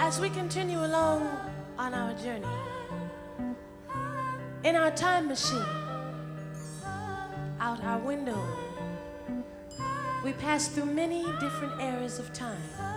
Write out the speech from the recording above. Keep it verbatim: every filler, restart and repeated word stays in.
As we continue along on our journey, in our time machine, out our window, we pass through many different eras of time.